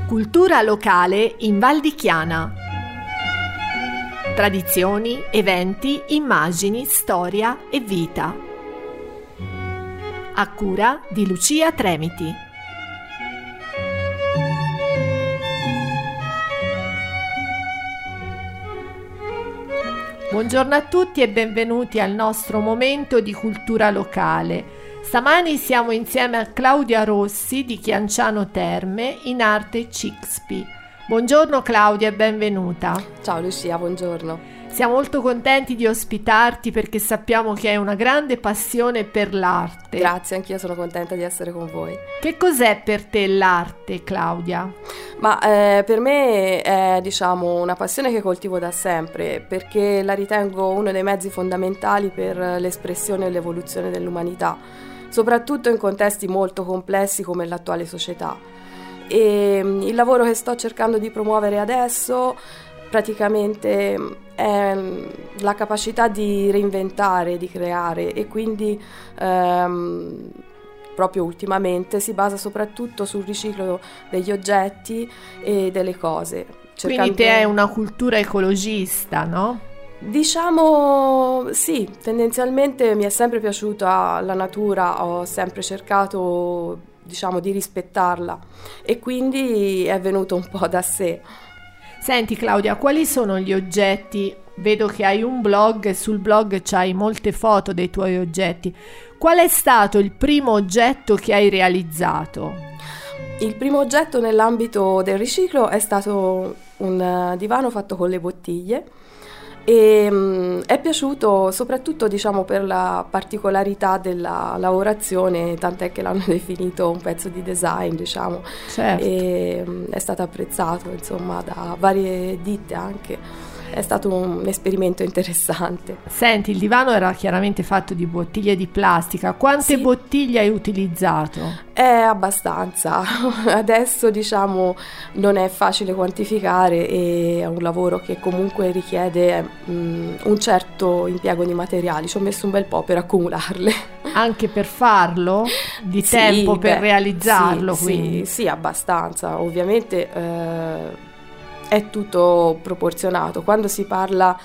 Cultura locale in Val di Chiana. Tradizioni, eventi, immagini, storia e vita. A cura di Lucia Tremiti. Buongiorno a tutti e benvenuti al nostro momento di cultura locale. Stamani siamo insieme a Claudia Rossi di Chianciano Terme in arte Cixpi. Buongiorno Claudia e benvenuta. Ciao Lucia, buongiorno. Siamo molto contenti di ospitarti perché sappiamo che hai una grande passione per l'arte. Grazie, anch'io sono contenta di essere con voi. Che cos'è per te l'arte, Claudia? Ma per me è una passione che coltivo da sempre, perché la ritengo uno dei mezzi fondamentali per l'espressione e l'evoluzione dell'umanità, soprattutto in contesti molto complessi come l'attuale società. E il lavoro che sto cercando di promuovere adesso praticamente è la capacità di reinventare, di creare, e quindi proprio ultimamente si basa soprattutto sul riciclo degli oggetti e delle cose. Quindi te hai una cultura ecologista, no? Diciamo sì, tendenzialmente mi è sempre piaciuta la natura, ho sempre cercato di rispettarla e quindi è venuto un po' da sé. Senti Claudia, quali sono gli oggetti? Vedo che hai un blog e sul blog c'hai molte foto dei tuoi oggetti. Qual è stato il primo oggetto che hai realizzato? Il primo oggetto nell'ambito del riciclo è stato un divano fatto con le bottiglie e è piaciuto soprattutto per la particolarità della lavorazione, tant'è che l'hanno definito un pezzo di design, Certo. E è stato apprezzato da varie ditte anche. È stato un esperimento interessante. Senti, il divano era chiaramente fatto di bottiglie di plastica. Quante bottiglie hai utilizzato? Abbastanza. Adesso non è facile quantificare e è un lavoro che comunque richiede un certo impiego di materiali. Ci ho messo un bel po' per accumularle. Anche per farlo? Di tempo per realizzarlo? Quindi. Sì, abbastanza. Ovviamente è tutto proporzionato. Quando si parla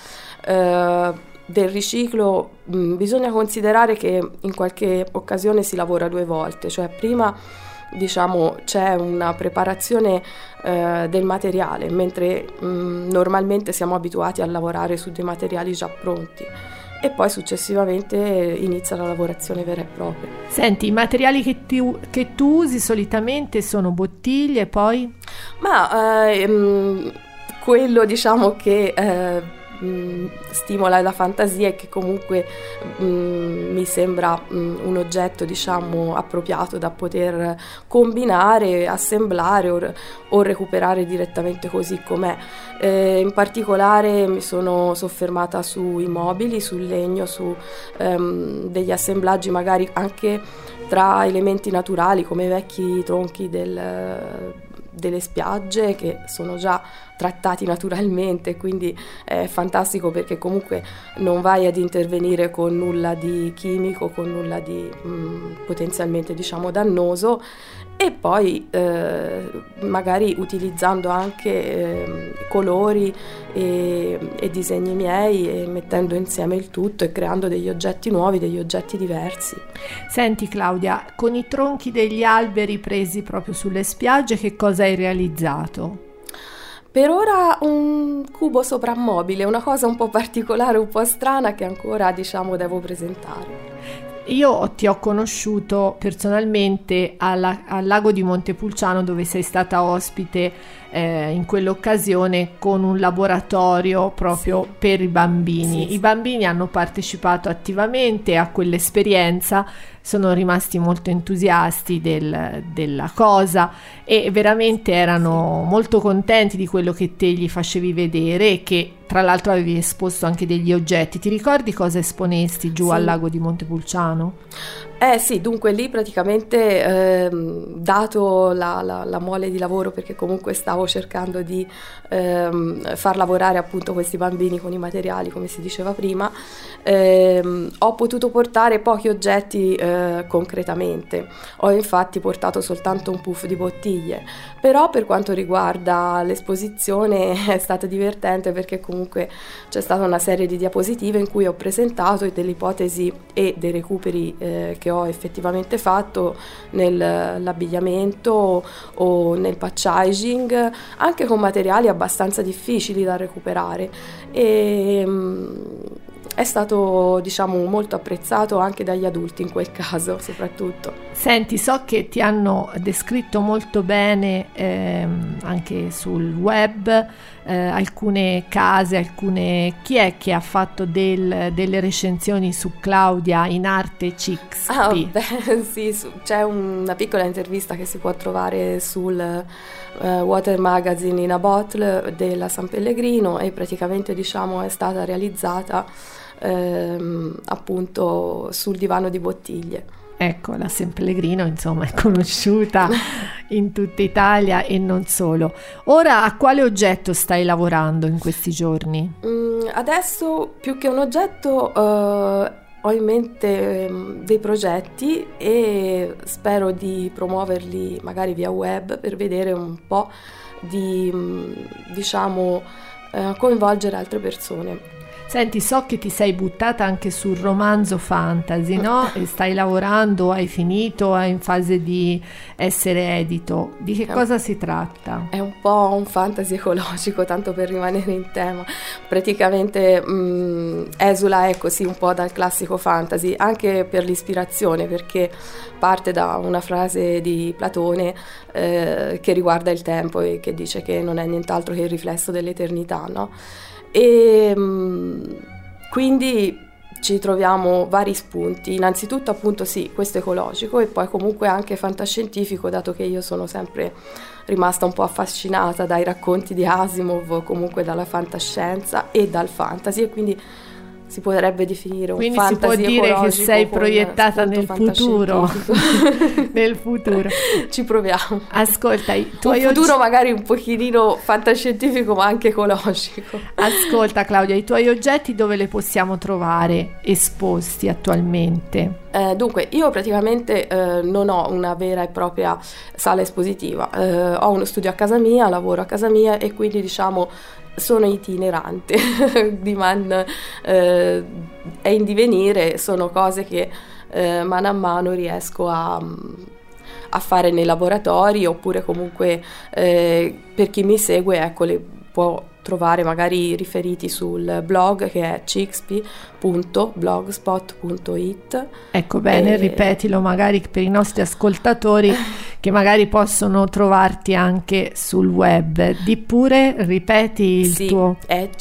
del riciclo bisogna considerare che in qualche occasione si lavora due volte, cioè prima c'è una preparazione del materiale, mentre normalmente siamo abituati a lavorare su dei materiali già pronti e poi successivamente inizia la lavorazione vera e propria. Senti, i materiali che tu usi solitamente sono bottiglie, poi? Ma quello che stimola la fantasia e che comunque mi sembra un oggetto appropriato da poter combinare, assemblare o recuperare direttamente così com'è. In particolare mi sono soffermata sui mobili, sul legno, su degli assemblaggi magari anche tra elementi naturali come i vecchi tronchi delle spiagge che sono già trattati naturalmente, quindi è fantastico perché comunque non vai ad intervenire con nulla di chimico, con nulla di potenzialmente dannoso, e poi magari utilizzando anche colori e disegni miei e mettendo insieme il tutto e creando degli oggetti nuovi, degli oggetti diversi. Senti Claudia, con i tronchi degli alberi presi proprio sulle spiagge che cosa hai realizzato? Per ora un cubo soprammobile, una cosa un po' particolare, un po' strana che ancora devo presentare. Io ti ho conosciuto personalmente al lago di Montepulciano, dove sei stata ospite in quell'occasione con un laboratorio proprio per i bambini. Sì. I bambini hanno partecipato attivamente a quell'esperienza, sono rimasti molto entusiasti della cosa e veramente erano molto contenti di quello che te gli facevi vedere e che tra l'altro avevi esposto anche degli oggetti. Ti ricordi cosa esponesti giù al lago di Montepulciano? Sì, dunque lì praticamente dato la mole di lavoro, perché comunque stavo cercando di far lavorare appunto questi bambini con i materiali come si diceva prima, Ho potuto portare pochi oggetti concretamente, ho infatti portato soltanto un puff di bottiglie, però per quanto riguarda l'esposizione è stata divertente perché comunque c'è stata una serie di diapositive in cui ho presentato delle ipotesi e dei recuperi che ho effettivamente fatto nell'abbigliamento o nel packaging, anche con materiali abbastanza difficili da recuperare, e è stato, diciamo, molto apprezzato anche dagli adulti in quel caso soprattutto. Senti, so che ti hanno descritto molto bene anche sul web alcune case, chi è che ha fatto delle recensioni su Claudia in arte Cixpi? Sì, c'è una piccola intervista che si può trovare sul Water Magazine in a Bottle della San Pellegrino, e praticamente, diciamo, è stata realizzata appunto sul divano di bottiglie. Ecco, la San Pellegrino insomma è conosciuta in tutta Italia e non solo. Ora a quale oggetto stai lavorando in questi giorni? Adesso più che un oggetto ho in mente dei progetti e spero di promuoverli magari via web per vedere un po' di, diciamo, coinvolgere altre persone. Senti, so che ti sei buttata anche sul romanzo fantasy, no? E stai lavorando, hai finito, è in fase di essere edito. Di che cosa si tratta? È un po' un fantasy ecologico, tanto per rimanere in tema. Praticamente esula, ecco, sì, un po' dal classico fantasy, anche per l'ispirazione, perché parte da una frase di Platone che riguarda il tempo e che dice che non è nient'altro che il riflesso dell'eternità, no? E quindi ci troviamo vari spunti. Innanzitutto, appunto, sì, questo ecologico, e poi comunque anche fantascientifico, dato che io sono sempre rimasta un po' affascinata dai racconti di Asimov, comunque dalla fantascienza e dal fantasy, e quindi si potrebbe definire un fantasy ecologico. Quindi si può dire che sei proiettata nel futuro. Nel futuro. Ci proviamo. Ascolta, un futuro magari un pochino fantascientifico ma anche ecologico. Ascolta Claudia, i tuoi oggetti dove li possiamo trovare esposti attualmente? Dunque, io praticamente non ho una vera e propria sala espositiva, ho uno studio a casa mia, lavoro a casa mia, e quindi, diciamo, sono itinerante, è in divenire, sono cose che mano a mano riesco a fare nei laboratori, oppure comunque per chi mi segue, ecco, le può trovare magari riferiti sul blog, che è cixpi.blogspot.it. Ecco, bene, ripetilo magari per i nostri ascoltatori che magari possono trovarti anche sul web. Di pure, ripeti il tuo. È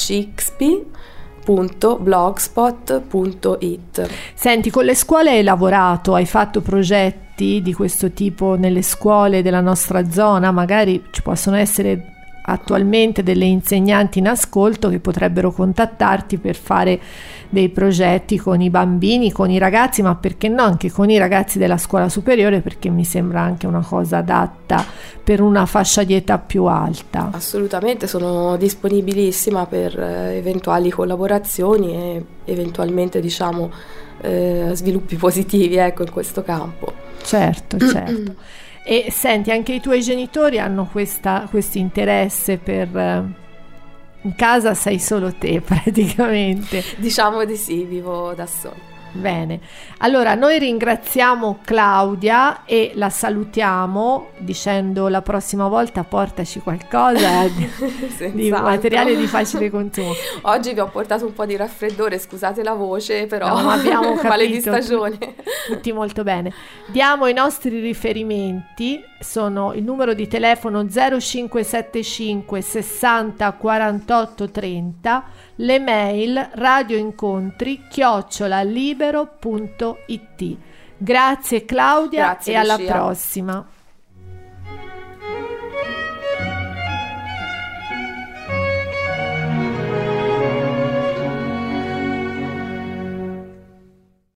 cixpi.blogspot.it. Senti, con le scuole hai lavorato, hai fatto progetti di questo tipo nelle scuole della nostra zona? Magari ci possono essere attualmente delle insegnanti in ascolto che potrebbero contattarti per fare dei progetti con i bambini, con i ragazzi, ma perché no anche con i ragazzi della scuola superiore, perché mi sembra anche una cosa adatta per una fascia di età più alta. Assolutamente, sono disponibilissima per eventuali collaborazioni e eventualmente, diciamo, sviluppi positivi, ecco, in questo campo. Certo. E senti, anche i tuoi genitori hanno questo interesse per... in casa sei solo te praticamente. Diciamo di sì, vivo da sola. Bene, allora noi ringraziamo Claudia e la salutiamo dicendo la prossima volta portaci qualcosa di materiale di facile consumo. Oggi vi ho portato un po' di raffreddore, scusate la voce, però no, abbiamo capito, male di stagione. Tutti molto bene. Diamo i nostri riferimenti, sono il numero di telefono 0575 60 48 30, le mail radioincontri@libero.it. Grazie Claudia. Grazie, e alla Lucia. prossima.